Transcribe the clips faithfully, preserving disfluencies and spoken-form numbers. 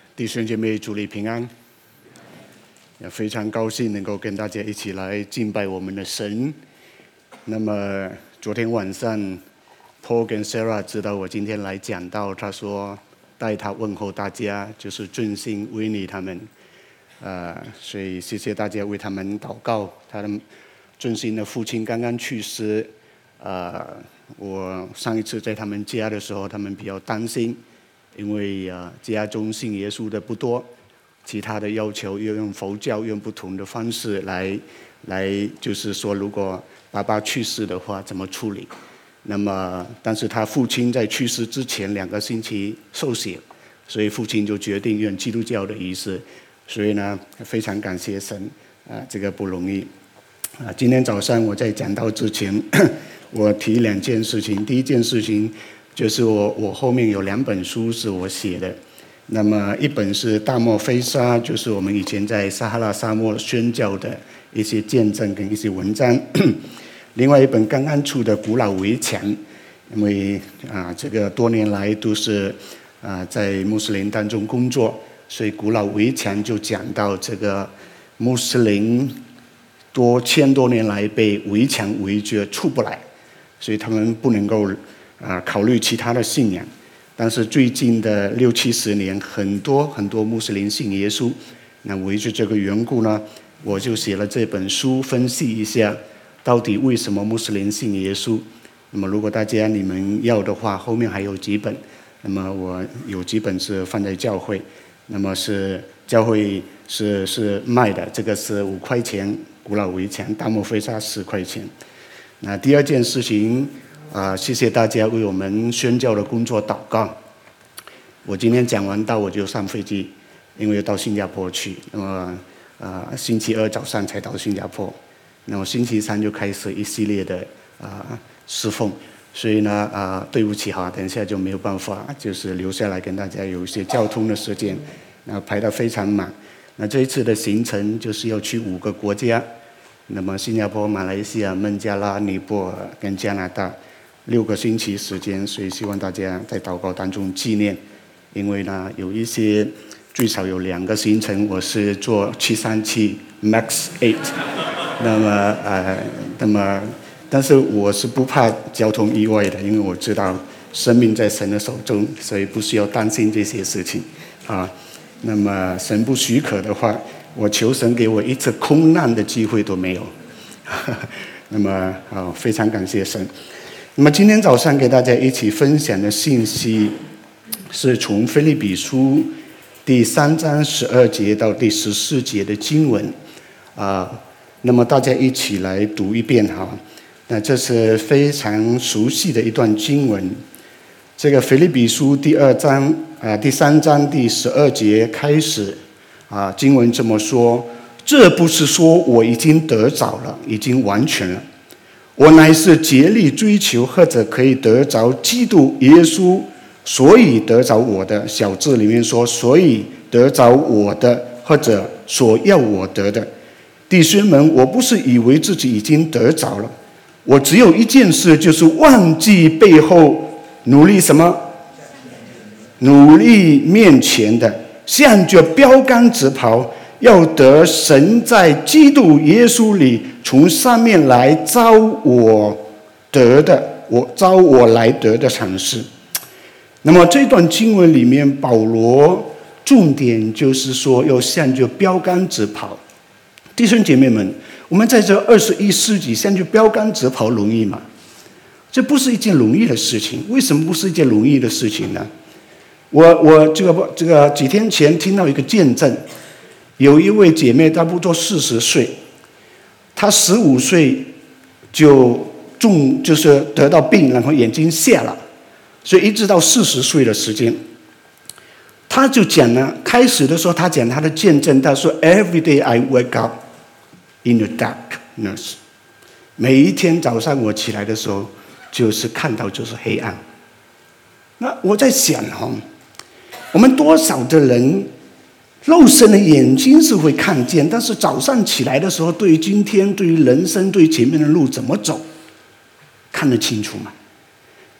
弟兄姐妹，主里平安。也非常高兴能够跟大家一起来敬拜我们的神。那么昨天晚上 Paul 跟 Sarah 知道我今天来讲道，他说带他问候大家，就是俊兴、维尼他们。呃，所以谢谢大家为他们祷告。他的俊兴的父亲刚刚去世，呃，我上一次在他们家的时候，他们比较担心，因为呃家中信耶稣的不多。其他的要求要用佛教用不同的方式来来就是说，如果爸爸去世的话怎么处理。那么但是他父亲在去世之前两个星期受洗，所以父亲就决定用基督教的仪式。所以呢非常感谢神啊，这个不容易啊。今天早上我在讲道之前我提两件事情。第一件事情就是我我后面有两本书是我写的。那么一本是大漠飞沙，就是我们以前在撒哈拉沙漠宣教的一些见证跟一些文章。另外一本刚刚出的古老围墙，因为啊这个多年来都是啊在穆斯林当中工作，所以古老围墙就讲到这个穆斯林多千多年来被围墙围住出不来，所以他们不能够啊考虑其他的信仰。但是最近的六七十年，很多很多穆斯林信耶稣，那为着这个缘故呢，我就写了这本书，分析一下到底为什么穆斯林信耶稣。那么如果大家你们要的话，后面还有几本，那么我有几本是放在教会，那么是教会是是卖的，这个是五块钱，古老围墙，大漠飞沙十块钱。那第二件事情。啊、呃，谢谢大家为我们宣教的工作祷告。我今天讲完道我就上飞机，因为要到新加坡去。那么，呃，星期二早上才到新加坡，那么星期三就开始一系列的啊、呃、侍奉。所以呢，啊、呃，对不起哈，等一下就没有办法，就是留下来跟大家有一些交通的时间，那排得非常满。那这一次的行程就是要去五个国家，那么新加坡、马来西亚、孟加拉、尼泊尔跟加拿大。六个星期时间，所以希望大家在祷告当中纪念。因为呢，有一些最少有两个行程，我是坐七三七 Max 八，那么呃，那么但是我是不怕交通意外的，因为我知道生命在神的手中，所以不需要担心这些事情啊。那么神不许可的话，我求神给我一次空难的机会都没有。那么啊，非常感谢神。那么今天早上给大家一起分享的信息是从腓立比书第三章十二节到第十四节的经文啊、呃，那么大家一起来读一遍哈。那这是非常熟悉的一段经文。这个腓立比书第二章啊、呃、第三章第十二节开始啊、呃，经文这么说：这不是说我已经得着了，已经完全了。我乃是竭力追求，或者可以得着基督耶稣，所以得着我的。小字里面说，所以得着我的，或者所要我得的。弟兄们，我不是以为自己已经得着了，我只有一件事，就是忘记背后，努力什么？努力面前的，向着标杆直跑。要得神在基督耶稣里从上面来招我得的，我招我来得的赏赐。那么这段经文里面，保罗重点就是说要向着标杆直跑。弟兄姐妹们，我们在这二十一世纪向着标杆直跑容易吗？这不是一件容易的事情。为什么不是一件容易的事情呢？我我这个这个几天前听到一个见证。有一位姐妹，她不多四十岁，她十五岁就中，就是得到病，然后眼睛瞎了，所以一直到四十岁的时间，她就讲了。开始的时候，她讲她的见证，她说 ：“Every day I wake up in the darkness。”每一天早上我起来的时候，就是看到就是黑暗。那我在想哈，我们多少的人？肉身的眼睛是会看见，但是早上起来的时候，对于今天、对于人生、对于前面的路怎么走，看得清楚吗？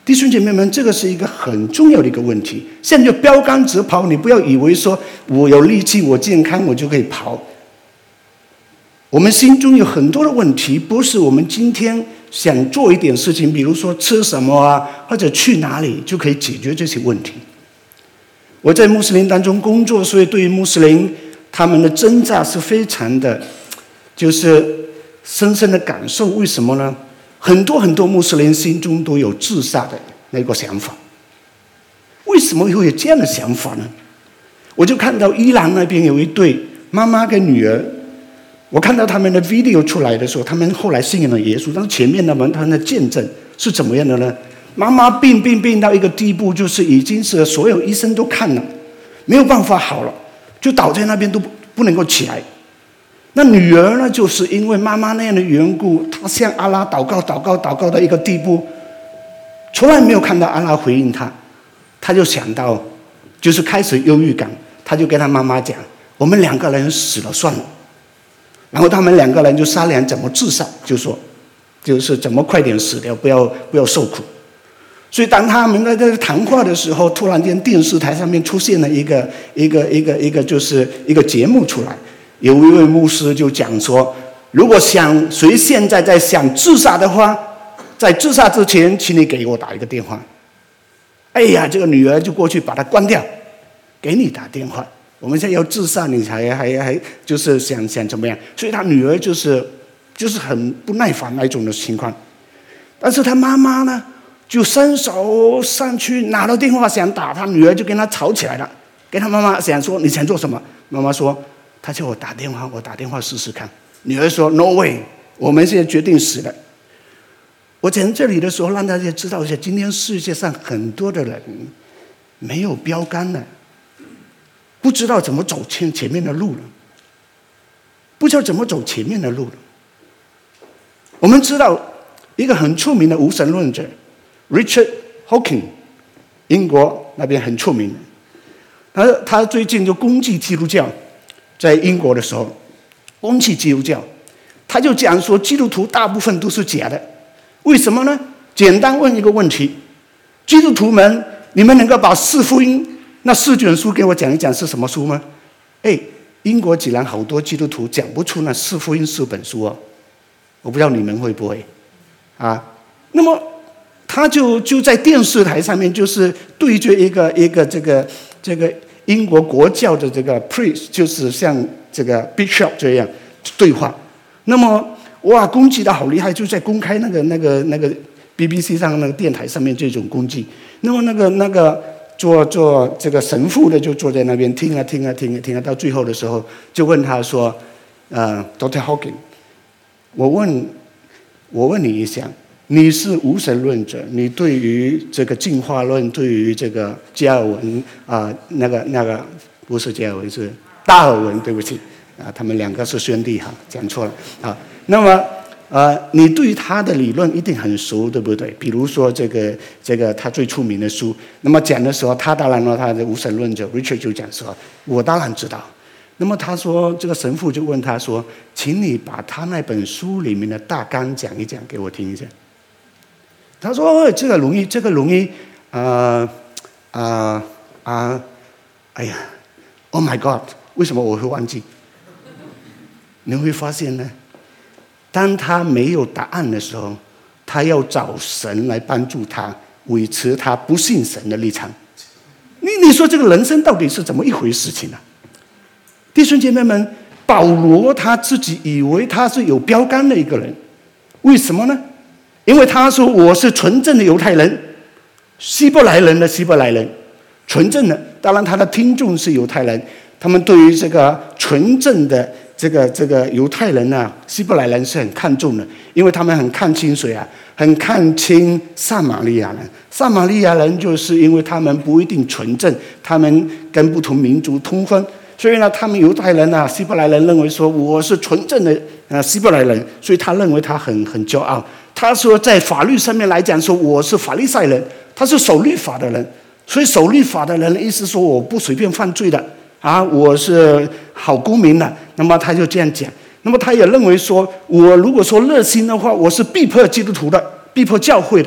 弟兄姐妹们，这个是一个很重要的一个问题。现在标杆直跑，你不要以为说我有力气，我健康，我就可以跑。我们心中有很多的问题，不是我们今天想做一点事情，比如说吃什么啊，或者去哪里，就可以解决这些问题。我在穆斯林当中工作，所以对于穆斯林他们的挣扎是非常的，就是深深的感受。为什么呢？很多很多穆斯林心中都有自杀的那个想法。为什么会有这样的想法呢？我就看到伊朗那边有一对妈妈跟女儿，我看到他们的 video 出来的时候，他们后来信仰了耶稣，但是前面的们他们的见证是怎么样的呢？妈妈病病病到一个地步，就是已经是所有医生都看了，没有办法好了，就倒在那边都不能够起来。那女儿呢，就是因为妈妈那样的缘故，她向阿拉祷告祷告祷告到一个地步，从来没有看到阿拉回应她，她就想到就是开始忧郁感，她就跟她妈妈讲，我们两个人死了算了。然后他们两个人就商量怎么自杀，就说就是怎么快点死掉，不要不要受苦。所以当他们在这谈话的时候，突然间电视台上面出现了一个一个一个一个就是一个节目出来，有一位牧师就讲说，如果想谁现在在想自杀的话，在自杀之前请你给我打一个电话。哎呀，这个女儿就过去把它关掉，给你打电话，我们现在要自杀，你还还还就是想想怎么样？所以他女儿就是就是很不耐烦那种的情况。但是他妈妈呢，就伸手上去拿到电话想打他女儿，就跟他吵起来了，跟他妈妈想说你想做什么？妈妈说他叫我打电话，我打电话试试看。女儿说 No way， 我们现在决定死了。我讲这里的时候，让大家知道一下，今天世界上很多的人没有标杆了，不知道怎么走前前面的路了，不知道怎么走前面的路了。我们知道一个很出名的无神论者 Richard Dawkins， 英国那边很出名。他他最近就攻击基督教，在英国的时候攻击基督教，他就讲说基督徒大部分都是假的。为什么呢？简单问一个问题：基督徒们，你们能够把四福音那四卷书给我讲一讲是什么书吗？哎，英国竟然好多基督徒讲不出那四福音四本书哦，我不知道你们会不会啊？那么他就就在电视台上面，就是对着一个一个这个这个英国国教的这个 priest， 就是像这个 bishop 这样对话。那么哇，攻击的好厉害，就在公开那个那个那个 B B C 上那个电台上面这种攻击。那么那个那个做做这个神父的就坐在那边听啊听啊听啊听啊，到最后的时候就问他说：“呃 ，Doctor Hawkins， 我问我问你一下，你是无神论者，你对于这个进化论，对于这个加尔文啊、呃，那个那个不是加尔文是达尔文，对不起啊，他们两个是兄弟哈，讲错了啊。”那么，呃，你对于他的理论一定很熟，对不对？比如说这个这个他最出名的书，那么讲的时候，他当然了，他的无神论者 Richard 就讲说，我当然知道。那么他说，这个神父就问他说，请你把他那本书里面的大纲讲一讲给我听一下。他说，哦，这个容易，这个容易，啊啊啊，哎呀 ，Oh my God， 为什么我会忘记？你会发现呢？当他没有答案的时候，他要找神来帮助他维持他不信神的立场。你你说这个人生到底是怎么一回事情呢、啊？弟兄姐妹们，保罗他自己以为他是有标杆的一个人，为什么呢？因为他说我是纯正的犹太人，希伯来人的希伯来人，纯正的。当然他的听众是犹太人，他们对于这个纯正的。这个这个犹太人啊，希伯来人是很看重的，因为他们很看清谁啊？很看清撒玛利亚人。撒玛利亚人就是因为他们不一定纯正，他们跟不同民族通婚，所以呢，他们犹太人啊，希伯来人认为说我是纯正的呃希伯来人，所以他认为他很很骄傲。他说在法律上面来讲说我是法利赛人，他是守律法的人，所以守律法的人的意思说我不随便犯罪的。啊，我是好公民了，那么他就这样讲。那么他也认为说，我如果说热心的话，我是逼迫基督徒的，逼迫教会的。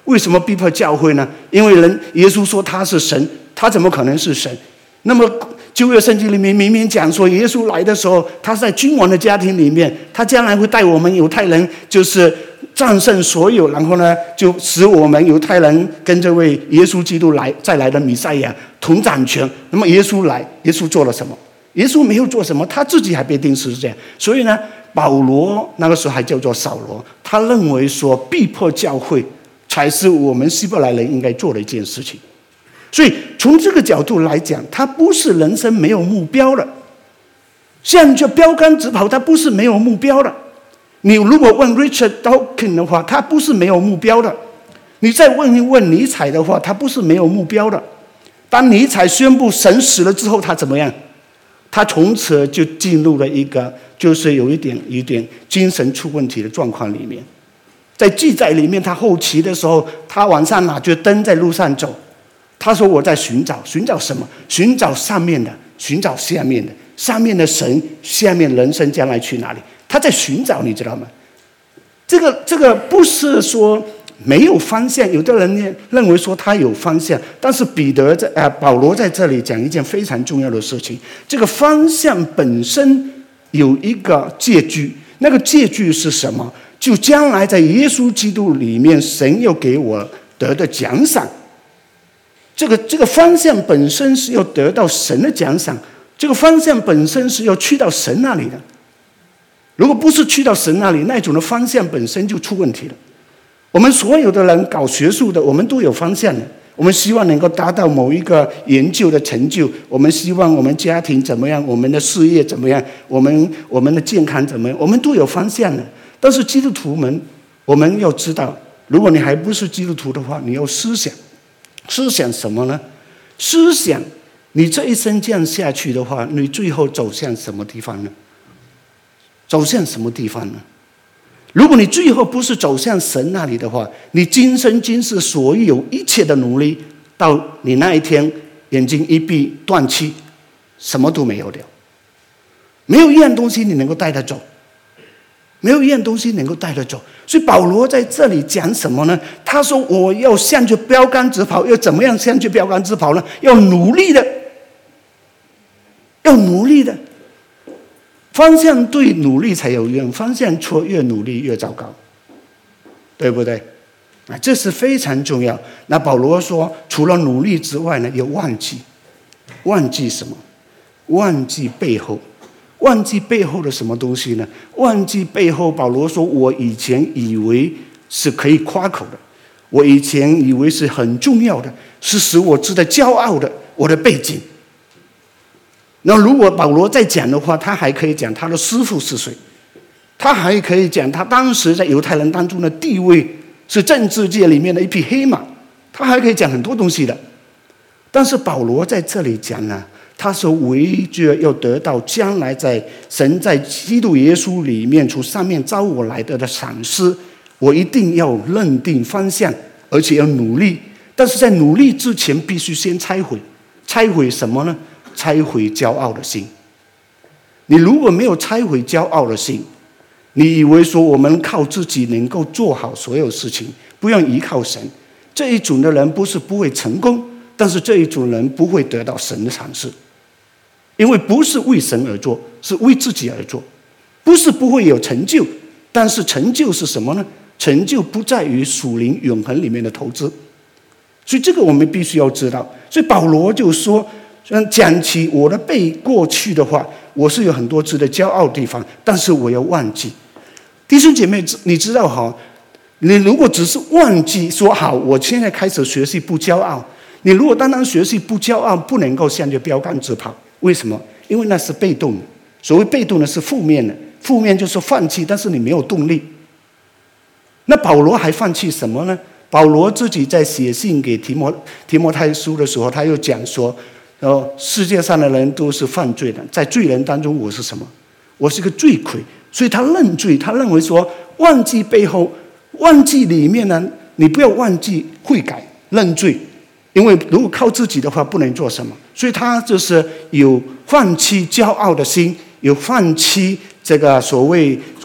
为什么逼迫教会呢？因为人耶稣说他是神，他怎么可能是神？那么旧约圣经里面明明讲说，耶稣来的时候，他是在君王的家庭里面，他将来会带我们犹太人，就是战胜所有，然后呢，就使我们犹太人跟这位耶稣基督来再来的弥赛亚同掌权。那么耶稣来，耶稣做了什么？耶稣没有做什么，他自己还被钉十字架。所以呢，保罗那个时候还叫做扫罗，他认为说逼迫教会才是我们希伯来人应该做的一件事情。所以从这个角度来讲，他不是人生没有目标了，像就标杆直跑，他不是没有目标的。你如果问 Richard Dawkins 的话，他不是没有目标的；你再问一问尼采的话，他不是没有目标的。当尼采宣布神死了之后，他怎么样？他从此就进入了一个就是有一点有一点精神出问题的状况里面。在记载里面，他后期的时候，他晚上拿着灯在路上走，他说我在寻找，寻找什么？寻找上面的，寻找下面的，上面的神，下面人生将来去哪里？他在寻找，你知道吗？这个这个不是说没有方向，有的人认为说他有方向，但是彼得在呃保罗在这里讲一件非常重要的事情，这个方向本身有一个借据，那个借据是什么？就将来在耶稣基督里面，神要给我得的奖赏。这个这个方向本身是要得到神的奖赏，这个方向本身是要去到神那里的。如果不是去到神那里，那种的方向本身就出问题了。我们所有的人搞学术的，我们都有方向的，我们希望能够达到某一个研究的成就，我们希望我们家庭怎么样，我们的事业怎么样，我们我们的健康怎么样，我们都有方向的。但是基督徒们，我们要知道，如果你还不是基督徒的话，你要思想，思想什么呢？思想你这一生这样下去的话，你最后走向什么地方呢？走向什么地方呢？如果你最后不是走向神那里的话，你今生今世所有一切的努力，到你那一天眼睛一闭断气，什么都没有了。没有一样东西你能够带得走，没有一样东西能够带得走。所以保罗在这里讲什么呢？他说我要向着标杆直跑，要怎么样向着标杆直跑呢？要努力的，要努力的。方向对，努力才有用；方向错，越努力越糟糕，对不对？啊，这是非常重要。那保罗说，除了努力之外呢，要忘记，忘记什么？忘记背后，忘记背后的什么东西呢？忘记背后，保罗说，我以前以为是可以夸口的，我以前以为是很重要的，是使我值得骄傲的，我的背景。那如果保罗再讲的话，他还可以讲他的师父是谁，他还可以讲他当时在犹太人当中的地位是政治界里面的一匹黑马，他还可以讲很多东西的。但是保罗在这里讲呢，他说为着要得到将来在神在基督耶稣里面从上面招我来的的赏赐，我一定要认定方向，而且要努力。但是在努力之前，必须先拆毁，拆毁什么呢？拆毁骄傲的心。你如果没有拆毁骄傲的心，你以为说我们靠自己能够做好所有事情，不用依靠神，这一种的人不是不会成功，但是这一种人不会得到神的赏赐，因为不是为神而做，是为自己而做。不是不会有成就，但是成就是什么呢？成就不在于属灵永恒里面的投资。所以这个我们必须要知道。所以保罗就说，讲起我的背过去的话，我是有很多值得骄傲的地方，但是我要忘记。弟兄姐妹，你知道哈，你如果只是忘记说好，我现在开始学习不骄傲，你如果单单学习不骄傲，不能够向着标杆直跑。为什么？因为那是被动的。所谓被动的是负面的，负面就是放弃，但是你没有动力。那保罗还放弃什么呢？保罗自己在写信给提摩提摩太书的时候，他又讲说，哦，世界上的人都是犯罪的，在罪人当中我是什么？我是个罪魁。所以他认罪，他认为说，忘记背后，忘记里面呢，你不要忘记悔改认罪，因为如果靠自己的话，不能做什么。所以他就是有放弃骄傲的心，有放弃这个所谓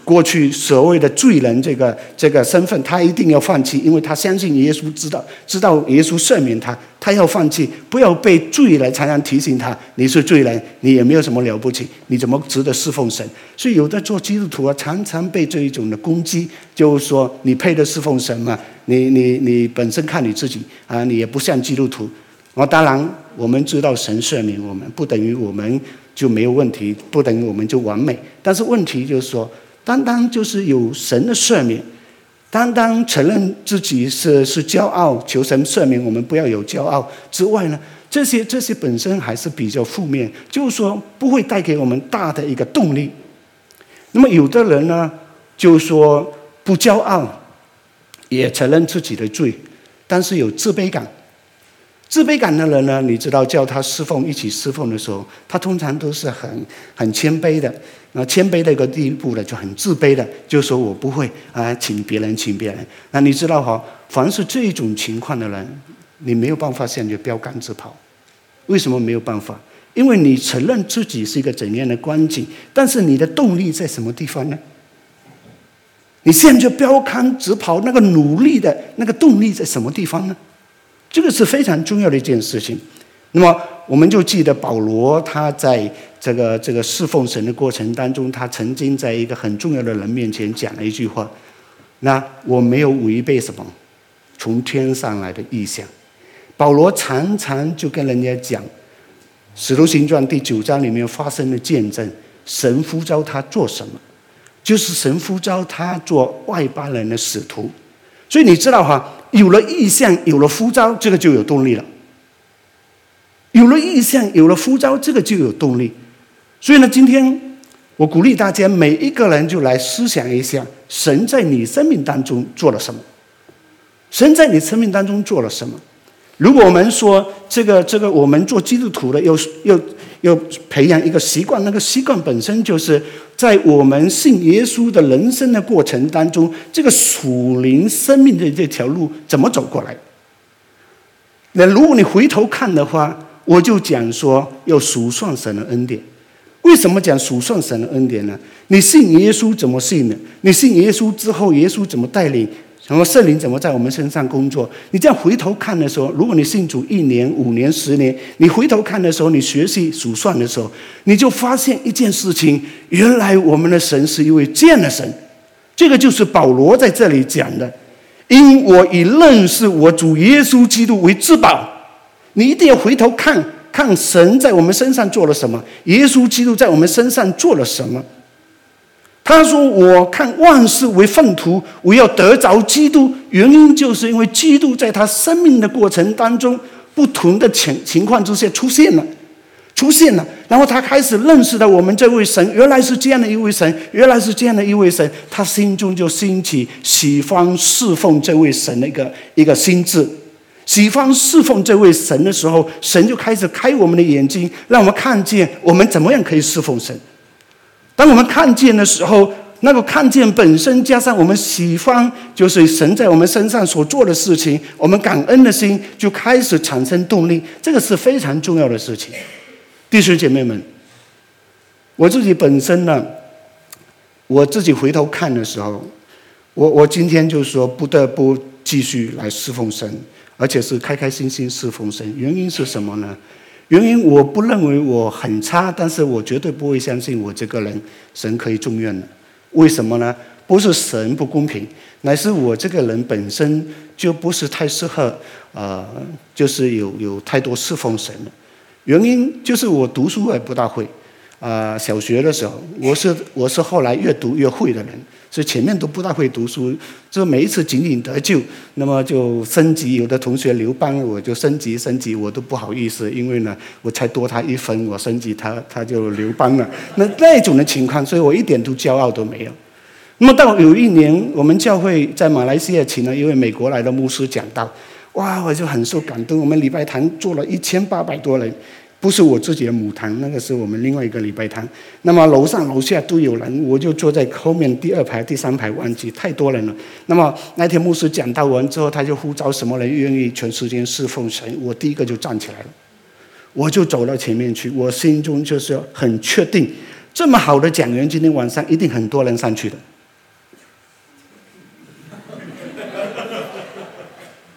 过去所谓的罪人这个这个身份，他一定要放弃，因为他相信耶稣知道知道耶稣赦免他，他要放弃，不要被罪来常常提醒他，你是罪人，你也没有什么了不起，你怎么值得侍奉神？所以有的做基督徒啊，常常被这一种的攻击，就是说你配得侍奉神吗？你你你本身看你自己啊，你也不像基督徒。啊，当然我们知道神赦免我们，不等于我们就没有问题，不等于我们就完美。但是问题就是说，单单就是有神的赦免，单单承认自己是是骄傲，求神赦免我们不要有骄傲之外呢，这些这些本身还是比较负面，就是说不会带给我们大的一个动力。那么有的人呢，就是说不骄傲，也承认自己的罪，但是有自卑感。自卑感的人呢，你知道叫他侍奉一起侍奉的时候，他通常都是很很谦卑的，那谦卑的一个地步的，就很自卑的，就说我不会啊，请别人，请别人。那你知道哈，凡是这种情况的人，你没有办法向着标杆直跑。为什么没有办法？因为你承认自己是一个怎样的光景，但是你的动力在什么地方呢？你向着标杆直跑，那个努力的那个动力在什么地方呢？这个是非常重要的一件事情。那么我们就记得保罗他在这个这个侍奉神的过程当中，他曾经在一个很重要的人面前讲了一句话，那我没有违背什么从天上来的意象。保罗常常就跟人家讲使徒行传第九章里面发生的见证，神呼召他做什么，就是神呼召他做外邦人的使徒。所以你知道哈，有了意象，有了呼召，这个就有动力了。有了意象，有了呼召，这个就有动力。所以呢，今天我鼓励大家每一个人就来思想一下，神在你生命当中做了什么？神在你生命当中做了什么？如果我们说这个这个，我们做基督徒的，又又又培养一个习惯，那个习惯本身就是在我们信耶稣的人生的过程当中，这个属灵生命的这条路怎么走过来？那如果你回头看的话，我就讲说要数算神的恩典。为什么讲数算神的恩典呢？你信耶稣怎么信的？你信耶稣之后，耶稣怎么带领？然后圣灵怎么在我们身上工作？你这样回头看的时候，如果你信主一年、五年、十年，你回头看的时候，你学习数算的时候，你就发现一件事情：原来我们的神是一位这样的神。这个就是保罗在这里讲的：因我以认识我主耶稣基督为至宝。你一定要回头看看神在我们身上做了什么，耶稣基督在我们身上做了什么。他说我看万事为粪土，我要得着基督，原因就是因为基督在他生命的过程当中不同的情情况之下出现了出现了然后他开始认识到我们这位神原来是这样的一位神，原来是这样的一位神，他心中就兴起喜欢侍奉这位神的一个一个心智。喜欢侍奉这位神的时候，神就开始开我们的眼睛，让我们看见我们怎么样可以侍奉神。当我们看见的时候，那个看见本身加上我们喜欢，就是神在我们身上所做的事情，我们感恩的心就开始产生动力，这个是非常重要的事情。弟兄姐妹们，我自己本身呢，我自己回头看的时候，我我今天就说不得不继续来侍奉神，而且是开开心心侍奉神。原因是什么呢？原因我不认为我很差，但是我绝对不会相信我这个人神可以重用的。为什么呢？不是神不公平，乃是我这个人本身就不是太适合，呃，就是有有太多侍奉神的。原因就是我读书也不大会，啊、呃，小学的时候我是我是后来越读越会的人。所以前面都不大会读书，就每一次仅仅得救，那么就升级。有的同学留班，我就升级升级，我都不好意思，因为呢，我才多他一分，我升级他他就留班了。那那种的情况，所以我一点都骄傲都没有。那么到有一年，我们教会在马来西亚请了一位美国来的牧师讲道，哇，我就很受感动。我们礼拜堂坐了一千八百多人。不是我自己的母堂，那个是我们另外一个礼拜堂。那么楼上楼下都有人，我就坐在后面第二排、第三排，忘记太多人了。那么那天牧师讲道完之后，他就呼召什么人愿意全时间侍奉神，我第一个就站起来了，我就走到前面去。我心中就是很确定，这么好的讲员，今天晚上一定很多人上去的。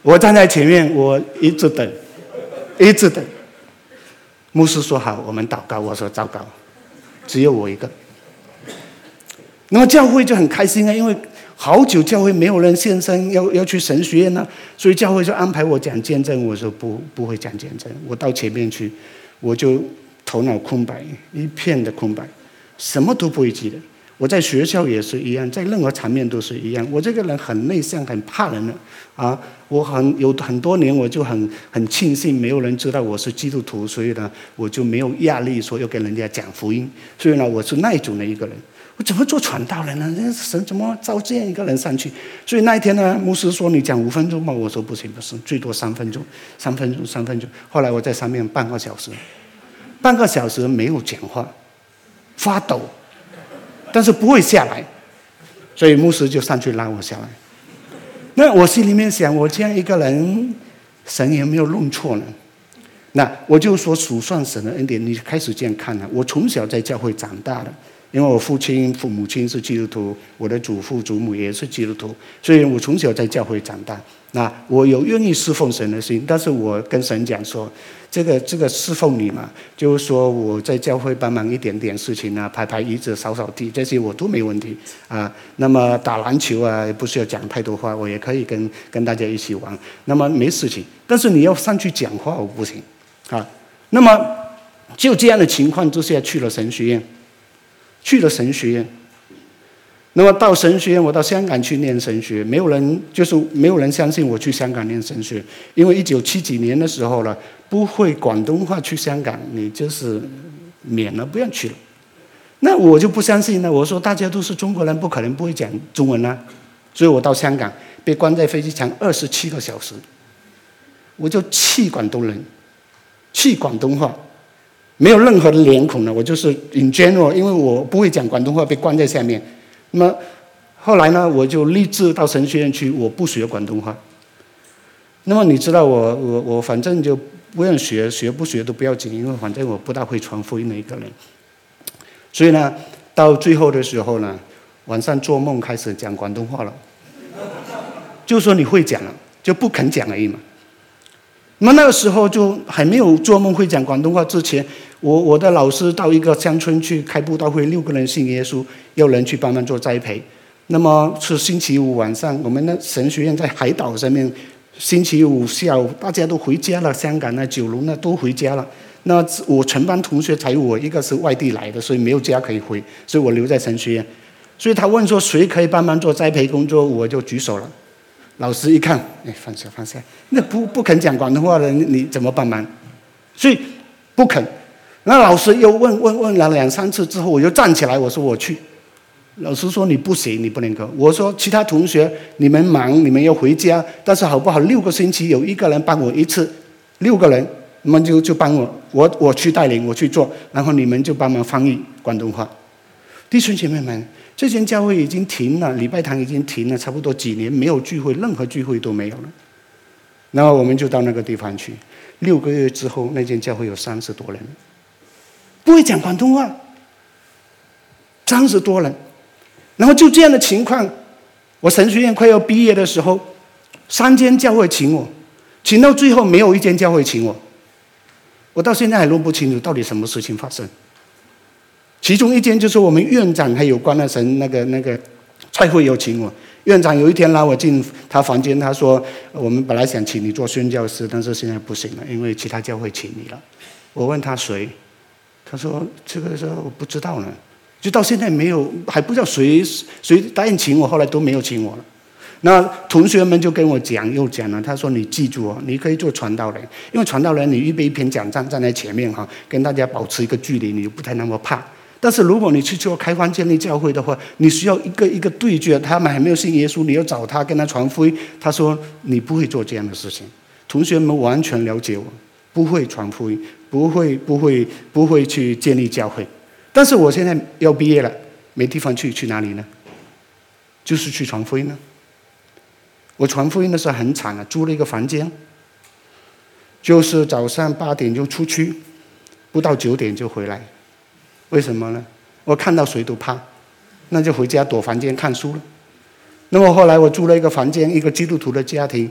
我站在前面，我一直等，一直等。牧师说好，我们祷告。我说糟糕，只有我一个。那么教会就很开心啊，因为好久教会没有人献身，要要去神学院呢、啊，所以教会就安排我讲见证。我说不，不会讲见证，我到前面去，我就头脑空白，一片的空白，什么都不会记得。我在学校也是一样，在任何场面都是一样。我这个人很内向，很怕人的啊。我很有很多年，我就很很庆幸没有人知道我是基督徒，所以呢，我就没有压力说要跟人家讲福音。所以呢，我是那种的一个人。我怎么做传道人呢？神怎么招这样一个人上去？所以那一天呢，牧师说你讲五分钟吧，我说不行不行，最多三分钟，三分钟三分钟。后来我在上面半个小时，半个小时没有讲话，发抖。但是不会下来，所以牧师就上去拉我下来。那我心里面想，我这样一个人，神有没有弄错呢？那我就说数算神的恩典，你开始这样看了。我从小在教会长大的，因为我父亲、父母亲是基督徒，我的祖父、祖母也是基督徒，所以我从小在教会长大。那我有愿意侍奉神的心，但是我跟神讲说，这个这个侍奉你嘛，就是说我在教会帮忙一点点事情啊，排排椅子、扫扫地，这些我都没问题啊。那么打篮球啊，也不需要讲太多话，我也可以跟跟大家一起玩，那么没事情。但是你要上去讲话，我不行啊。那么就这样的情况之下，去了神学院，去了神学院。那么到神学院，我到香港去念神学，没有人就是没有人相信我去香港念神学，因为一九七几年的时候了，不会广东话去香港，你就是免了，不要去了。那我就不相信了，我说大家都是中国人，不可能不会讲中文啊，所以我到香港被关在飞机场二十七个小时，我就气广东人，气广东话，没有任何的脸孔了，我就是 in general， 因为我不会讲广东话，被关在下面。那么后来呢，我就立志到神学院去，我不学广东话。那么你知道我我我反正就不用学，学不学都不要紧，因为反正我不大会传福音的一个人。所以呢，到最后的时候呢，晚上做梦开始讲广东话了，就说你会讲了，就不肯讲而已嘛。那么那个时候就还没有做梦会讲广东话之前，我我的老师到一个乡村去开布道会，六个人信耶稣，要人去帮忙做栽培。那么是星期五晚上，我们的神学院在海岛上面，星期五下午大家都回家了，香港啊、九龙啊都回家了。那我全班同学才有我一个是外地来的，所以没有家可以回，所以我留在神学院。所以他问说谁可以帮忙做栽培工作，我就举手了。老师一看，哎，放下放下，那不不肯讲广东话的，你怎么帮忙？所以不肯。那老师又问问问了两三次之后，我就站起来，我说我去。老师说你不行，你不能够。我说其他同学你们忙，你们要回家，但是好不好？六个星期有一个人帮我一次，六个人，那么就就帮我，我我去带领，我去做，然后你们就帮忙翻译广东话。弟兄姐妹们，这间教会已经停了，礼拜堂已经停了差不多几年，没有聚会，任何聚会都没有了。然后我们就到那个地方去，六个月之后，那间教会有三十多人，不会讲广东话，三十多人。然后就这样的情况，我神学院快要毕业的时候，三间教会请我，请到最后没有一间教会请我，我到现在还弄不清楚到底什么事情发生。其中一间就是我们院长还有关了神那个那个蔡会有请我，院长有一天拉我进他房间，他说我们本来想请你做宣教师，但是现在不行了，因为其他教会请你了。我问他谁，他说这个时候我不知道呢，就到现在没有，还不知道谁谁答应请我，后来都没有请我了。那同学们就跟我讲，又讲了，他说你记住哦，你可以做传道人，因为传道人你预备一篇讲章站在前面哈，跟大家保持一个距离，你就不太那么怕。但是如果你去做开荒建立教会的话，你需要一个一个对决，他们还没有信耶稣，你要找他跟他传福音。他说你不会做这样的事情。同学们完全了解我，不会传福音，不会不会不会去建立教会。但是我现在要毕业了，没地方去，去哪里呢？就是去传福音呢。我传福音的时候很惨啊，租了一个房间，就是早上八点就出去，不到九点就回来。为什么呢？我看到谁都怕，那就回家躲房间看书了。那么后来我租了一个房间，一个基督徒的家庭，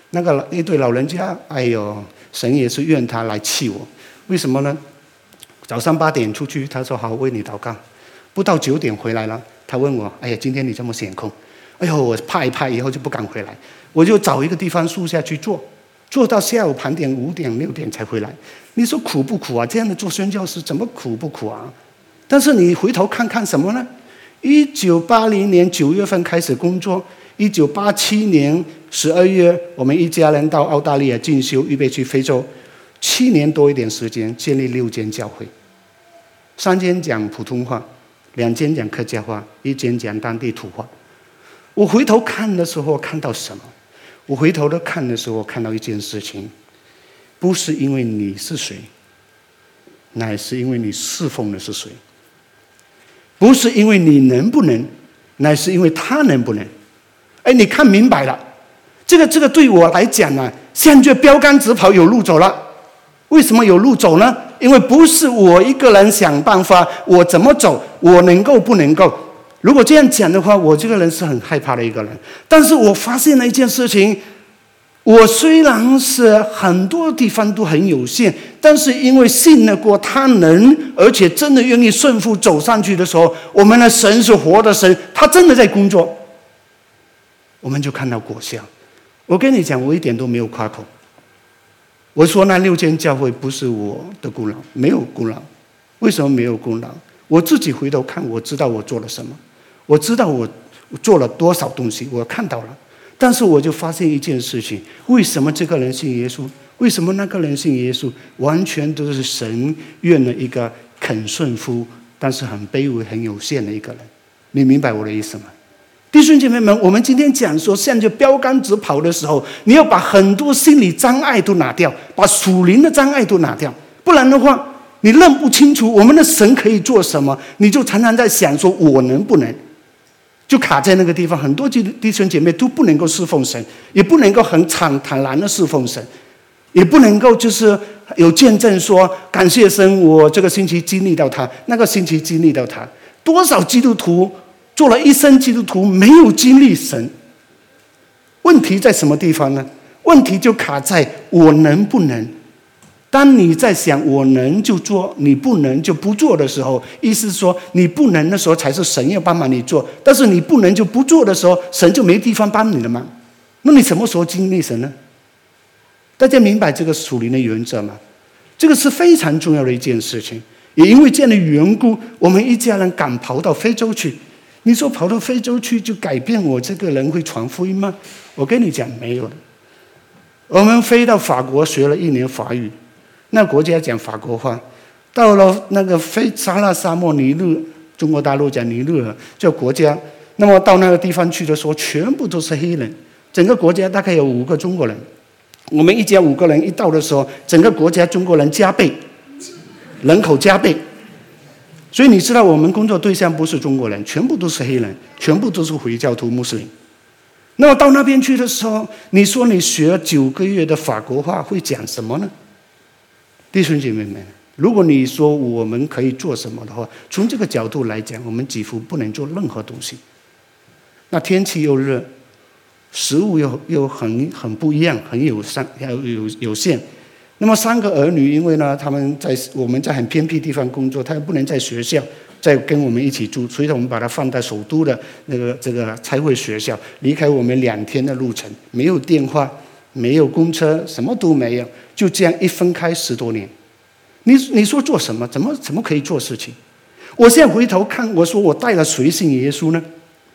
那个一对老人家，哎呦，神也是愿他来气我，为什么呢？早上八点出去，他说好为你祷告，不到九点回来了，他问我，哎呀，今天你这么显空，哎呦，我怕一怕，以后就不敢回来，我就找一个地方树下去坐，坐到下午盘点五点六点才回来。你说苦不苦啊？这样的做宣教师怎么苦不苦啊？但是你回头看看什么呢？一九八零年九月份开始工作，一九八七年十二月，我们一家人到澳大利亚进修，预备去非洲，七年多一点时间，建立六间教会，三间讲普通话，两间讲客家话，一间讲当地土话。我回头看的时候看到什么？我回头的看的时候看到一件事情，不是因为你是谁，乃是因为你侍奉的是谁；不是因为你能不能，乃是因为他能不能。哎，你看明白了，这个这个对我来讲呢、啊，现在标杆直跑有路走了。为什么有路走呢？因为不是我一个人想办法，我怎么走，我能够不能够。如果这样讲的话，我这个人是很害怕的一个人。但是我发现了一件事情，我虽然是很多地方都很有限，但是因为信得过他能，而且真的愿意顺服走上去的时候，我们的神是活的神，他真的在工作，我们就看到果效。我跟你讲，我一点都没有夸口。我说那六间教会不是我的功劳，没有功劳。为什么没有功劳？我自己回头看，我知道我做了什么，我知道我做了多少东西，我看到了。但是我就发现一件事情，为什么这个人信耶稣，为什么那个人信耶稣，完全都是神愿了一个肯顺服但是很卑微很有限的一个人。你明白我的意思吗？弟兄姐妹们，我们今天讲说向着标杆直跑的时候，你要把很多心理障碍都拿掉，把属灵的障碍都拿掉，不然的话你认不清楚我们的神可以做什么，你就常常在想说我能不能，就卡在那个地方。很多弟兄姐妹都不能够侍奉神，也不能够很坦坦然的侍奉神，也不能够就是有见证说感谢神，我这个星期经历到他，那个星期经历到他。多少基督徒做了一生基督徒，没有经历神。问题在什么地方呢？问题就卡在我能不能。当你在想我能就做，你不能就不做的时候，意思是说你不能的时候才是神要帮忙你做，但是你不能就不做的时候，神就没地方帮你了吗？那你什么时候经历神呢？大家明白这个属灵的原则吗？这个是非常重要的一件事情。也因为这样的缘故，我们一家人敢跑到非洲去。你说跑到非洲去就改变我这个人会传福音吗？我跟你讲，没有的。我们飞到法国学了一年法语，那国家讲法国话。到了那个非撒哈拉沙漠尼日，中国大陆讲尼日尔这国家，那么到那个地方去的时候，全部都是黑人，整个国家大概有五个中国人。我们一家五个人一到的时候，整个国家中国人加倍，人口加倍。所以你知道我们工作对象不是中国人，全部都是黑人，全部都是回教徒穆斯林。那么到那边去的时候，你说你学九个月的法国话会讲什么呢？弟兄姐妹们，如果你说我们可以做什么的话，从这个角度来讲，我们几乎不能做任何东西。那天气又热，食物又又很很不一样，很有限，有有限。那么三个儿女，因为呢，他们在我们在很偏僻地方工作，他又不能在学校再跟我们一起住，所以我们把他放在首都的那个这个差会学校，离开我们两天的路程，没有电话，没有公车，什么都没有，就这样一分开十多年。你你说做什么？怎么怎么可以做事情？我现在回头看，我说我带了谁信耶稣呢？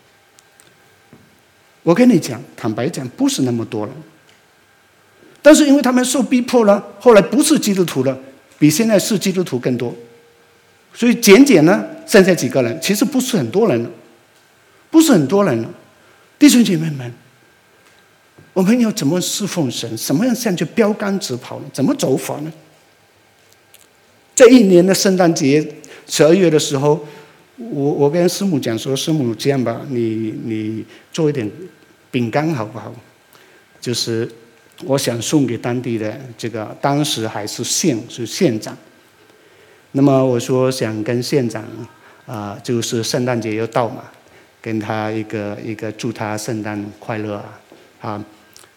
我跟你讲，坦白讲，不是那么多了。但是因为他们受逼迫了，后来不是基督徒了，比现在是基督徒更多，所以减减呢，剩下几个人，其实不是很多人了，不是很多人了。弟兄姐妹们，我们要怎么侍奉神？什么样像就标杆直跑呢？怎么走法呢？这一年的圣诞节十二月的时候，我我跟师母讲说，师母这样吧，你你做一点饼干好不好？就是我想送给当地的这个，当时还是县是县长。那么我说想跟县长啊、呃，就是圣诞节要到嘛，跟他一个一个祝他圣诞快乐啊啊！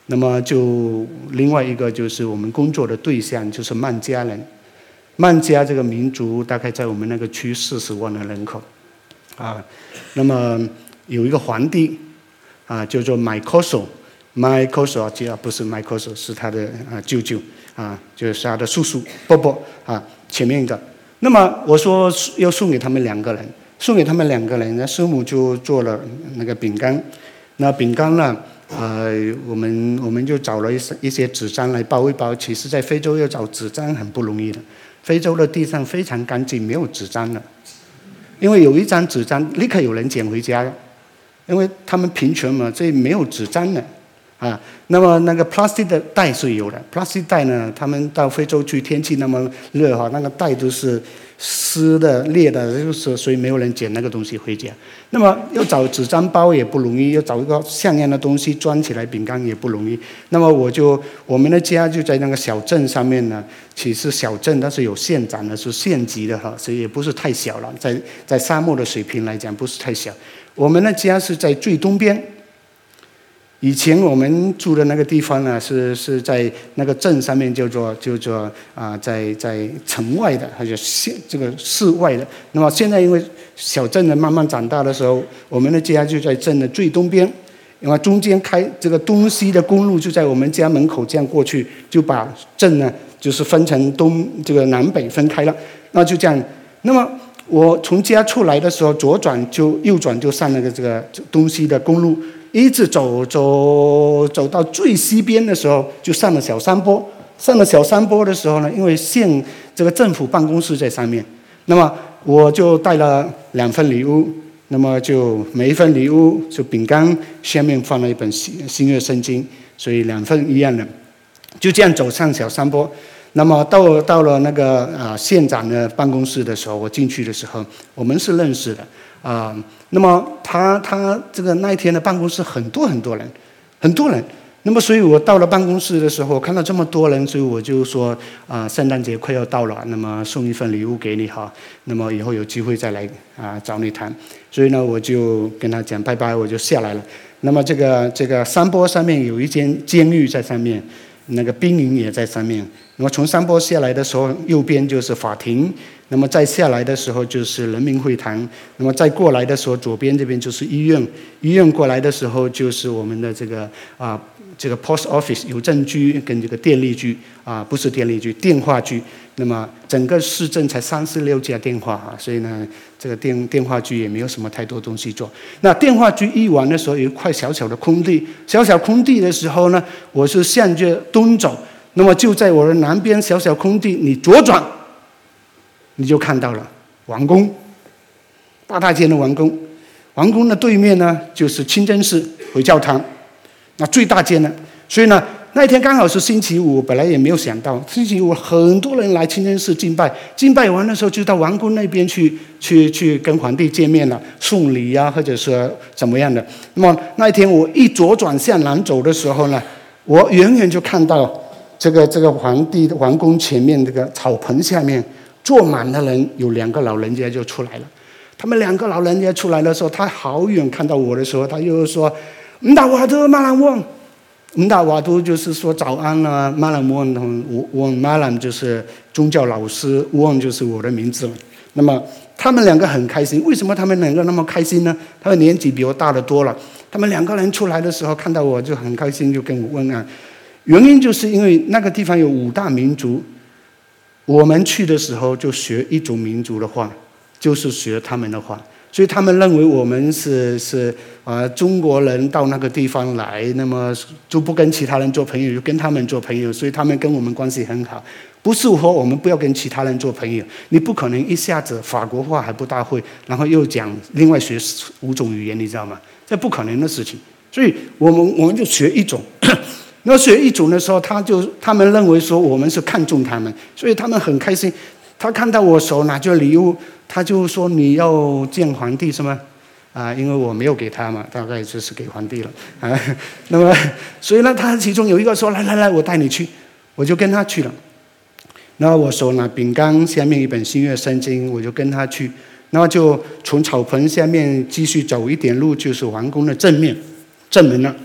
那么就另外一个就是我们工作的对象就是孟加人，孟加这个民族大概在我们那个区四十万的人口，啊，那么有一个皇帝啊，叫做 Microso，Microso 啊，不是 Microso， 是他的啊舅舅啊，就是他的叔叔伯伯啊，前面一个。那么我说要送给他们两个人，送给他们两个人，那师母就做了那个饼干，那饼干呢？呃，我们我们就找了一些一些纸张来包一包。其实，在非洲要找纸张很不容易的，非洲的地上非常干净，没有纸张的。因为有一张纸张，立刻有人捡回家，因为他们贫穷嘛，所以没有纸张的啊。那么那个 plastic 的袋是有的 ，plastic 袋呢，他们到非洲去，天气那么热哈，那个袋都是湿的、裂的，就是所以没有人捡那个东西回家。那么要找纸张包也不容易，要找一个像样的东西装起来饼干也不容易。那么我就我们的家就在那个小镇上面呢，其实小镇但是有县长的，是县级的哈，所以也不是太小了，在在沙漠的水平来讲不是太小。我们的家是在最东边。以前我们住的那个地方呢，是是在那个镇上面，叫做叫做啊、呃，在在城外的，还是县这个市外的。那么现在因为小镇呢慢慢长大的时候，我们的家就在镇的最东边，因为中间开这个东西的公路就在我们家门口这样过去，就把镇呢就是分成东这个南北分开了。那就这样，那么我从家出来的时候，左转就右转就上那个这个东西的公路。一直走走走到最西边的时候，就上了小山坡。上了小山坡的时候呢，因为县这个政府办公室在上面，那么我就带了两份礼物。那么就每一份礼物就饼干下面放了一本新新约圣经，所以两份一样的。就这样走上小山坡。那么到到了那个啊、呃、县长的办公室的时候，我进去的时候，我们是认识的啊、呃。那么他他这个那一天的办公室很多很多人，很多人。那么所以我到了办公室的时候，看到这么多人，所以我就说啊、呃，圣诞节快要到了，那么送一份礼物给你哈。那么以后有机会再来啊、呃、找你谈。所以呢，我就跟他讲拜拜，我就下来了。那么这个这个山坡上面有一间监狱在上面，那个兵营也在上面。那么从山坡下来的时候，右边就是法庭。那么再下来的时候就是人民会堂，那么再过来的时候，左边这边就是医院，医院过来的时候就是我们的这个啊、呃、这个 post office 邮政局跟这个电力局啊、呃、不是电力局，电话局。那么整个市镇才三十六家电话啊，所以呢，这个电电话局也没有什么太多东西做。那电话局一完的时候，有一块小小的空地，小小空地的时候呢，我是向着东走，那么就在我的南边小小空地，你左转。你就看到了王宫，大大间的王宫。王宫的对面呢，就是清真寺回教堂，那最大间的。所以呢，那一天刚好是星期五，本来也没有想到星期五很多人来清真寺敬拜，敬拜完的时候就到王宫那边去去去跟皇帝见面了，送礼啊，或者是怎么样的。那么那一天我一左转向南走的时候呢，我远远就看到这个这个皇帝的王宫前面这个草棚下面。坐满的人，有两个老人家就出来了。他们两个老人家出来的时候，他好远看到我的时候，他又说：“唔达瓦都马兰旺，唔达瓦都就是说早安啊，马兰旺同我马兰就是宗教老师，旺就是我的名字了。”那么他们两个很开心，为什么他们两个那么开心呢？他们年纪比我大得多了。他们两个人出来的时候看到我就很开心，就跟我问安。原因就是因为那个地方有五大民族。我们去的时候就学一种民族的话，就是学他们的话，所以他们认为我们是是啊、呃、中国人到那个地方来，那么就不跟其他人做朋友，就跟他们做朋友，所以他们跟我们关系很好。不是说我们不要跟其他人做朋友，你不可能一下子法国话还不大会，然后又讲另外学五种语言，你知道吗？这不可能的事情。所以我们我们就学一种。那学一种的时候，他就他们认为说我们是看重他们，所以他们很开心。他看到我手拿着礼物，他就说你要见皇帝是吗？啊，因为我没有给他嘛，大概就是给皇帝了啊。那么，所以呢，他其中有一个说来来来，我带你去，我就跟他去了。然后我手拿饼干，下面一本新约圣经，我就跟他去。然后就从草棚下面继续走一点路，就是王宫的正面正门了。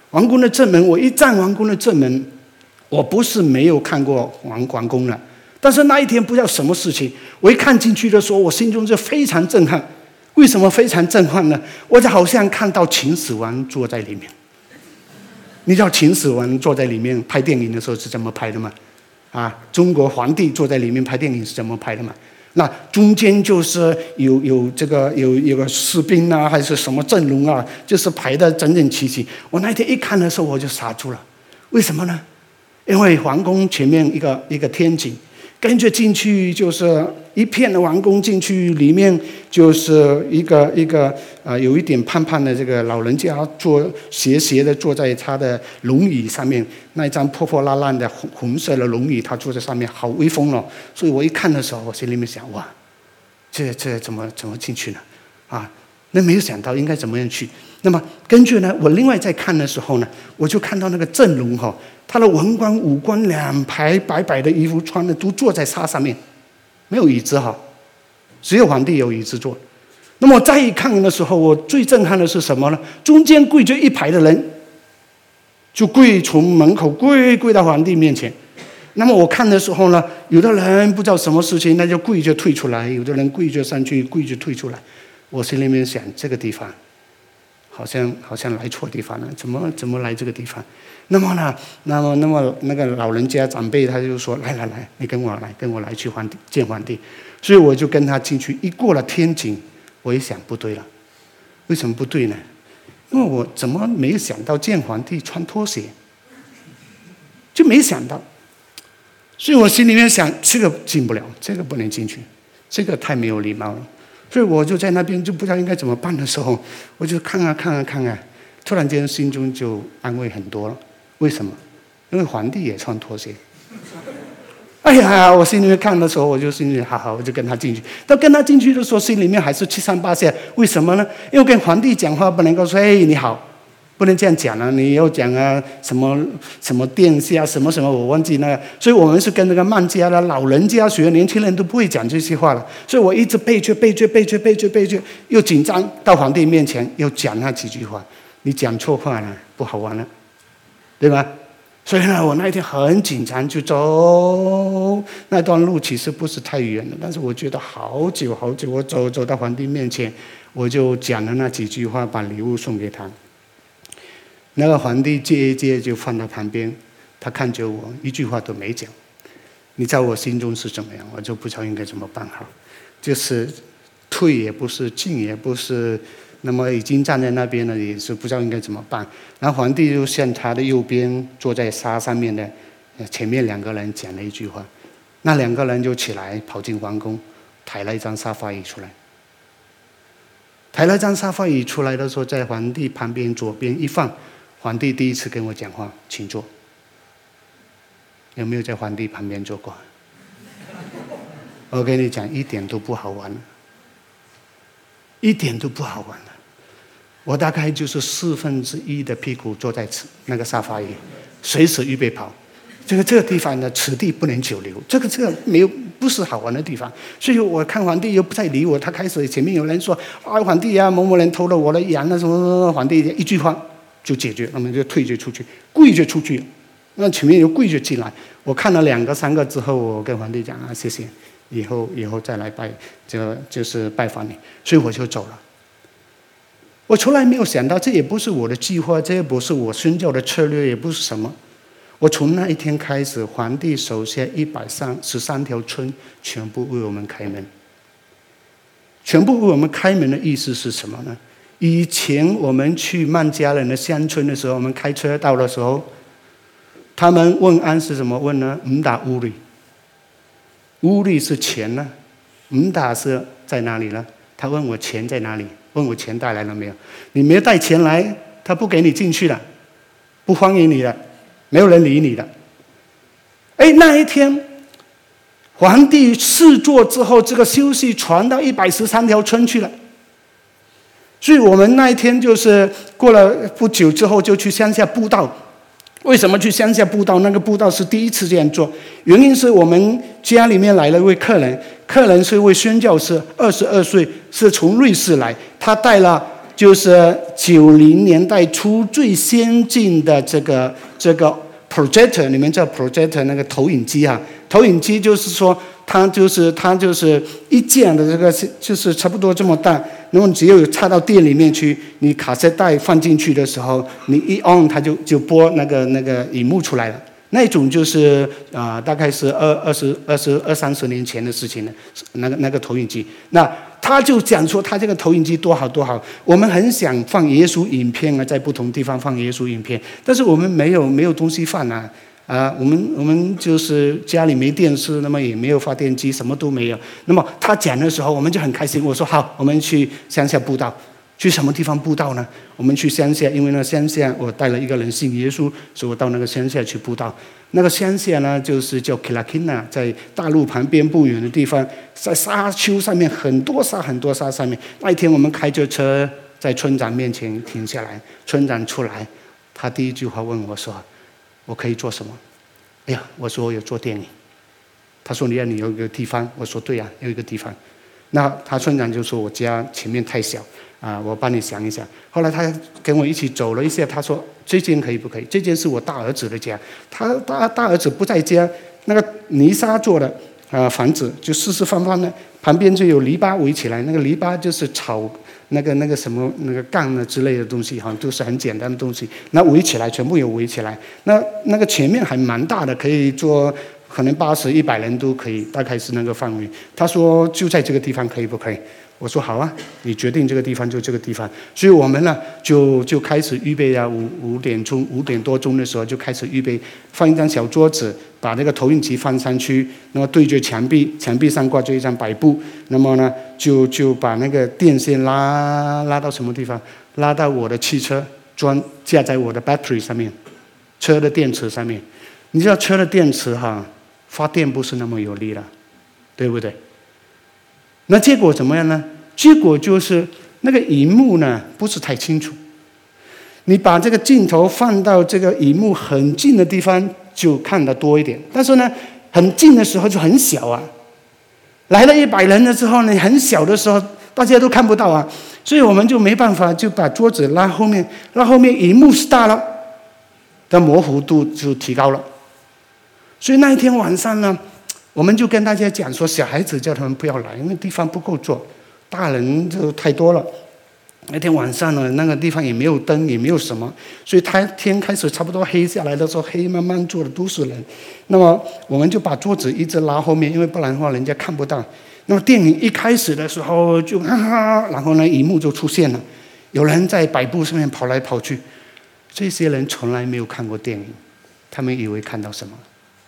王宫的正门，我一站王宫的正门，我不是没有看过王王宫了，但是那一天不知道什么事情，我一看进去的时候，我心中就非常震撼。为什么非常震撼呢？我就好像看到秦始皇坐在里面。你知道秦始皇坐在里面拍电影的时候是怎么拍的吗？啊，中国皇帝坐在里面拍电影是怎么拍的吗？那中间就是有有这个有有个士兵啊，还是什么阵容啊，就是排得整整齐齐。我那天一看的时候，我就傻住了。为什么呢？因为皇宫前面一个一个天井，跟着进去就是一片的王宫，进去里面就是一个一个啊、呃，有一点胖胖的这个老人家坐斜斜的坐在他的龙椅上面，那一张破破烂烂的红红色的龙椅，他坐在上面，好威风哦。所以我一看的时候，我心里面想，哇，这这怎么怎么进去呢？啊，那没有想到应该怎么样去。那么根据呢，我另外在看的时候呢，我就看到那个阵容哈、哦，他的文官武官两排白白的衣服穿的都坐在沙上面，没有椅子哈，只有皇帝有椅子坐。那么我再一看的时候，我最震撼的是什么呢？中间跪着一排的人，就跪从门口跪跪到皇帝面前。那么我看的时候呢，有的人不知道什么事情，那就跪着退出来；有的人跪着上去，跪着退出来。我心里面想，这个地方好像好像来错地方了，怎么怎么来这个地方？那么呢，那么那么那个老人家长辈他就说：“来来来，你跟我来，跟我来去皇帝见皇帝。”所以我就跟他进去，一过了天井，我一想不对了，为什么不对呢？因为我怎么没有想到见皇帝穿拖鞋，就没想到，所以我心里面想，这个进不了，这个不能进去，这个太没有礼貌了。所以我就在那边就不知道应该怎么办的时候，我就看啊看啊看啊，突然间心中就安慰很多了。为什么？因为皇帝也穿拖鞋。哎呀，我心里面看的时候，我就心里好好，我就跟他进去。但跟他进去的时候，心里面还是七上八下。为什么呢？因为跟皇帝讲话不能够说“哎，你好”，不能这样讲啊！你要讲啊什么什么殿下什么什么，我忘记那个。所以我们是跟那个孟家的老人家学，年轻人都不会讲这些话了。所以我一直背着背着背着背着背着，又紧张，到皇帝面前又讲那几句话。你讲错话了，不好玩了，对吧？所以呢，我那一天很紧张，就走那段路，其实不是太远的，但是我觉得好久好久。我走走到皇帝面前，我就讲了那几句话，把礼物送给他。那个皇帝接一接就放到旁边，他看着我，一句话都没讲。你在我心中是怎么样？我就不知道应该怎么办好，就是退也不是，进也不是。那么已经站在那边了，也是不知道应该怎么办。然后皇帝就向他的右边坐在沙上面的前面两个人讲了一句话，那两个人就起来跑进皇宫，抬了一张沙发椅出来。抬了一张沙发椅出来的时候，在皇帝旁边左边一放，皇帝第一次跟我讲话，请坐。有没有在皇帝旁边坐过？我跟你讲，一点都不好玩，一点都不好玩了。我大概就是四分之一的屁股坐在那个沙发椅，随时预备跑。这个这个地方呢，此地不能久留。这个这个没有不是好玩的地方。所以我看皇帝又不再理我，他开始前面有人说啊，皇帝啊，某某人偷了我的羊啊什么什么，皇帝一句话就解决，那么就退着出去，跪着出去。那前面又跪着进来。我看了两个三个之后，我跟皇帝讲啊，谢谢，以后以后再来拜，就就是拜访你。所以我就走了。我从来没有想到，这也不是我的计划，这也不是我宣教的策略，也不是什么。我从那一天开始，皇帝手下一百三十三条村全部为我们开门。全部为我们开门的意思是什么呢？以前我们去孟加人的乡村的时候，我们开车到的时候，他们问安是怎么问呢？唔打乌里，乌里是钱呢，唔打是在哪里呢？他问我钱在哪里？问我钱带来了没有？你没带钱来，他不给你进去的，不欢迎你的，没有人理你的。哎，那一天，皇帝赐座之后，这个消息传到一百十三条村去了。所以我们那一天就是过了不久之后，就去乡下布道。为什么去乡下布道？那个布道是第一次这样做，原因是我们家里面来了一位客人，客人是一位宣教师，二十二岁，是从瑞士来，他带了就是九零年代初最先进的这个这个 projector， 你们知道 projector 那个投影机啊？投影机就是说，它就是它就是一件的这个就是差不多这么大，然后只有插到电里面去，你卡塞带放进去的时候，你一 on 它就就播那个那个荧幕出来了。那种就是啊、呃，大概是二二十二十二三十年前的事情了。那个那个投影机，那他就讲说他这个投影机多好多好。我们很想放耶稣影片啊，在不同地方放耶稣影片，但是我们没有没有东西放啊啊，我们我们就是家里没电视，那么也没有发电机，什么都没有。那么他讲的时候，我们就很开心。我说好，我们去乡下布道。去什么地方布道呢？我们去乡下，因为呢乡下我带了一个人信耶稣，所以我到那个乡下去布道。那个乡下呢，就是叫 Kilakina， 在大陆旁边不远的地方，在沙丘上面很多沙很多沙上面。那一天我们开着车在村长面前停下来，村长出来，他第一句话问我说：“我可以做什么？”哎呀，我说我有做电影。他说：“你要你有一个地方。”我说：“对呀、啊，有一个地方。”那他村长就说：“我家前面太小。”啊，我帮你想一想。后来他跟我一起走了一下，他说这间可以不可以？这间是我大儿子的家，他大大儿子不在家，那个泥沙做的啊、呃、房子就四四方方的，旁边就有篱笆围起来，那个篱笆就是草那个那个什么那个杠啊之类的东西，好像都是很简单的东西，那围起来全部有围起来，那那个前面还蛮大的，可以做可能八十一百人都可以，大概是那个范围。他说就在这个地方可以不可以？我说好啊，你决定这个地方就这个地方。所以我们呢就就开始预备啊，五五点钟五点多钟的时候就开始预备，放一张小桌子，把那个投影机放上去，那么对着墙壁，墙壁上挂着一张白布，那么呢就就把那个电线拉拉到什么地方？拉到我的汽车，装架在我的 battery 上面，车的电池上面。你知道车的电池哈，发电不是那么有力了，对不对？那结果怎么样呢？结果就是那个荧幕呢不是太清楚。你把这个镜头放到这个荧幕很近的地方就看得多一点，但是呢很近的时候就很小啊。来了一百人了之后呢，很小的时候大家都看不到啊，所以我们就没办法，就把桌子拉后面，拉后面荧幕是大了，但模糊度就提高了。所以那一天晚上呢，我们就跟大家讲说，小孩子叫他们不要来，因为地方不够坐，大人就太多了。那天晚上呢，那个地方也没有灯，也没有什么，所以他天开始差不多黑下来的时候，黑慢慢坐的都是人。那么我们就把桌子一直拉后面，因为不然的话人家看不到。那么电影一开始的时候就哈哈，然后呢荧幕就出现了，有人在摆布上面跑来跑去。这些人从来没有看过电影，他们以为看到什么？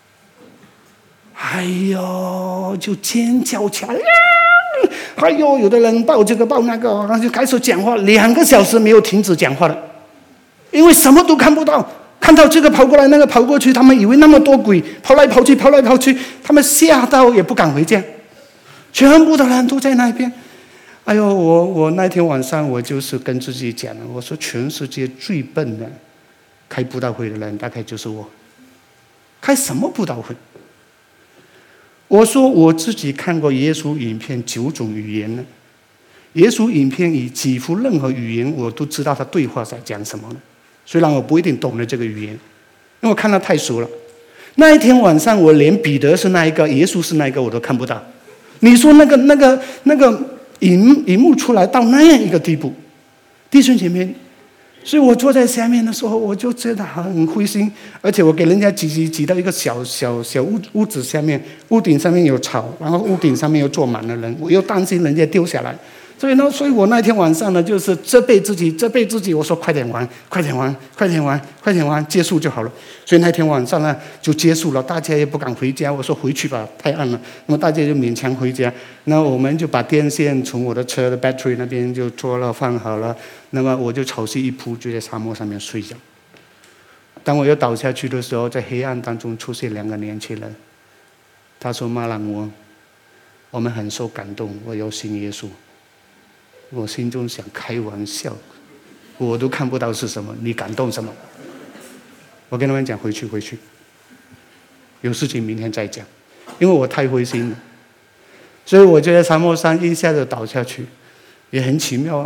哎呦，就尖叫起来！哎呦，有的人抱这个抱那个，然后就开始讲话，两个小时没有停止讲话了，因为什么都看不到，看到这个跑过来，那个跑过去，他们以为那么多鬼跑来跑去，跑来跑去，他们吓到也不敢回家，全部的人都在那边。哎呦，我我那天晚上我就是跟自己讲了，我说全世界最笨的开布道会的人大概就是我，开什么布道会？我说我自己看过耶稣影片九种语言呢，耶稣影片以几乎任何语言我都知道他对话在讲什么呢，虽然我不一定懂得这个语言，因为我看他太熟了。那一天晚上我连彼得是那一个，耶稣是那一个我都看不到。你说那个那个那个荧荧幕出来到那样一个地步，弟兄姐妹，所以我坐在下面的时候，我就觉得很灰心，而且我给人家挤挤挤到一个小小小屋屋子下面，屋顶上面有草，然后屋顶上面又坐满了人，我又担心人家丢下来，所以呢，所以我那天晚上呢，就是责备自己，责备自己，我说快点玩，快点玩，快点玩，快点玩，结束就好了。所以那天晚上呢，就结束了，大家也不敢回家，我说回去吧，太暗了。那么大家就勉强回家，那我们就把电线从我的车的 battery 那边就做了放好了。那么我就草席一铺，就在沙漠上面睡觉。当我要倒下去的时候，在黑暗当中出现两个年轻人。他说：“马朗我，我们很受感动，我要信耶稣。”我心中想开玩笑，我都看不到是什么，你感动什么？我跟他们讲回去回去，有事情明天再讲，因为我太灰心了。所以我就在沙漠上一下子倒下去，也很奇妙啊。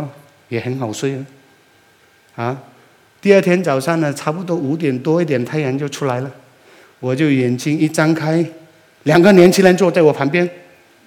也很好睡了。啊，第二天早上呢，差不多五点多一点，太阳就出来了，我就眼睛一张开，两个年轻人坐在我旁边，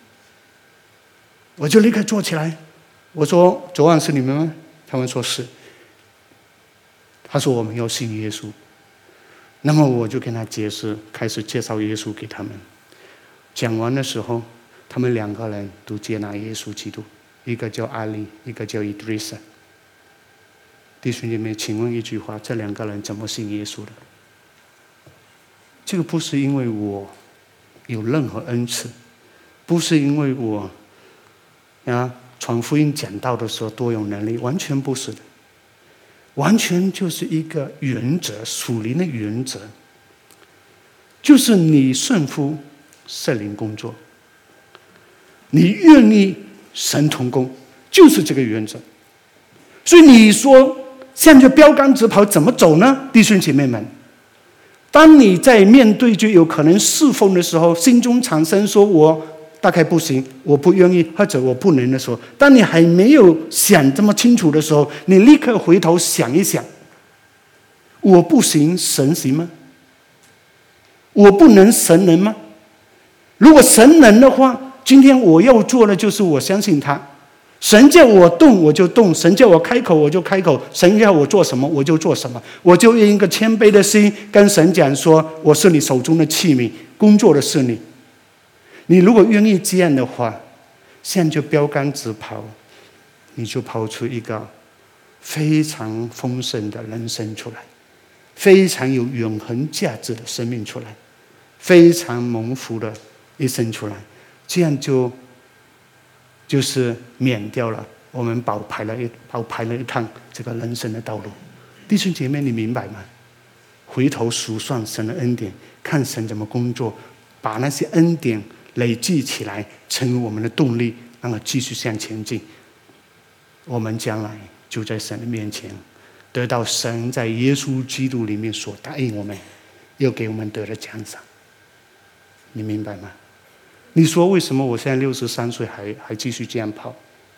我就立刻坐起来。我说：“昨晚是你们吗？”他们说是。他说：“我们要信耶稣。”那么我就跟他解释，开始介绍耶稣给他们。讲完的时候，他们两个人都接纳耶稣基督，一个叫阿里，一个叫伊德里萨。弟兄姐妹，请问一句话：这两个人怎么信耶稣的？这个不是因为我有任何恩赐，不是因为我啊传福音讲道的时候多有能力，完全不是的，完全就是一个原则，属灵的原则，就是你顺服圣灵工作，你愿意神同工，就是这个原则。所以你说向着标杆直跑怎么走呢？弟兄姐妹们，当你在面对就有可能侍奉的时候，心中产生说我大概不行，我不愿意，或者我不能的时候，当你还没有想这么清楚的时候，你立刻回头想一想，我不行，神行吗？我不能，神能吗？如果神能的话，今天我要做的就是我相信他，神叫我动我就动，神叫我开口我就开口，神要我做什么我就做什么，我就用一个谦卑的心跟神讲说，我是你手中的器皿，工作的是你。你如果愿意这样的话，向着标杆直跑，你就跑出一个非常丰盛的人生出来，非常有永恒价值的生命出来，非常蒙福的一生出来，这样就就是免掉了我们跑排了一跑排了一趟这个人生的道路。弟兄姐妹，你明白吗？回头数算神的恩典，看神怎么工作，把那些恩典累积起来，成为我们的动力，让它继续向前进。我们将来就在神的面前，得到神在耶稣基督里面所答应我们，又给我们得的奖赏。你明白吗？你说为什么我现在六十三岁还还继续这样跑？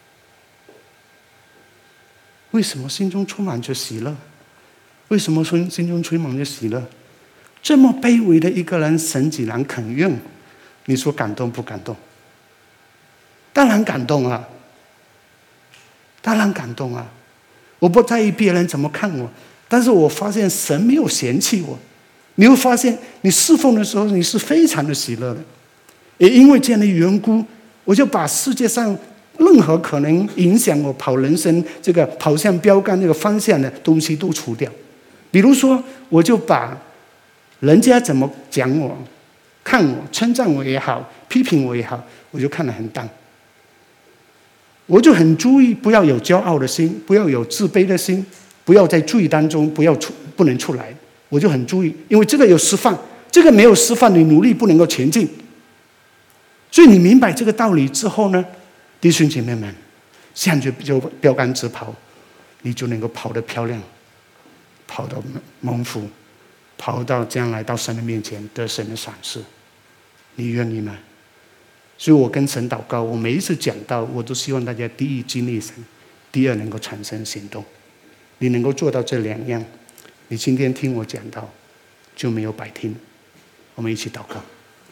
为什么心中充满着喜乐？为什么心心中充满着喜乐？这么卑微的一个人，神竟然肯用，你说感动不感动？当然感动啊，当然感动啊！我不在意别人怎么看我，但是我发现神没有嫌弃我。你会发现，你侍奉的时候，你是非常的喜乐的。也因为这样的缘故，我就把世界上任何可能影响我跑人生这个跑向标杆那个方向的东西都除掉。比如说，我就把人家怎么讲我、看我、称赞我也好、批评我也好，我就看得很淡。我就很注意，不要有骄傲的心，不要有自卑的心，不要在罪当中不要出不能出来。我就很注意，因为这个有释放，这个没有释放，你努力不能够前进。所以你明白这个道理之后呢，弟兄姐妹们，向着标杆直跑，你就能够跑得漂亮，跑到蒙福，跑到将来到神的面前得神的赏赐。你愿意吗？所以我跟神祷告，我每一次讲道，我都希望大家第一经历神，第二能够产生行动。你能够做到这两样，你今天听我讲道就没有白听。我们一起祷告。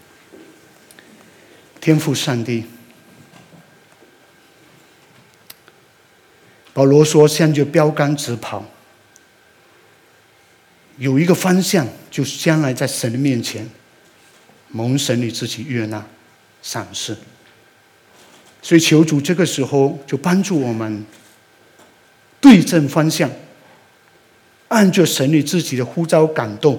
天父上帝，保罗说向着标杆直跑，有一个方向，就是将来在神的面前蒙神你自己悦纳赏识。所以求主这个时候就帮助我们对正方向，按着神你自己的呼召感动，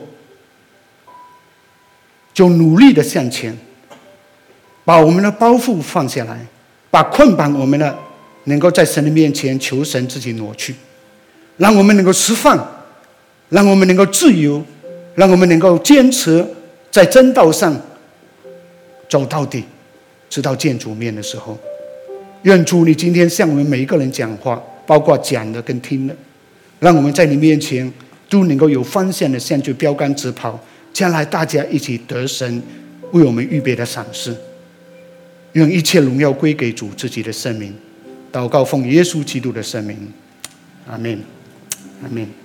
就努力的向前，把我们的包袱放下来，把捆绑我们的能够在神的面前求神自己挪去，让我们能够释放，让我们能够自由，让我们能够坚持在真道上走到底，直到见主面的时候。愿主你今天向我们每一个人讲话，包括讲的跟听的，让我们在你面前都能够有方向的向着标杆直跑，将来大家一起得神为我们预备的赏赐。愿一切荣耀归给主自己的圣名。 祷告奉耶稣基督的圣名，阿门，阿门。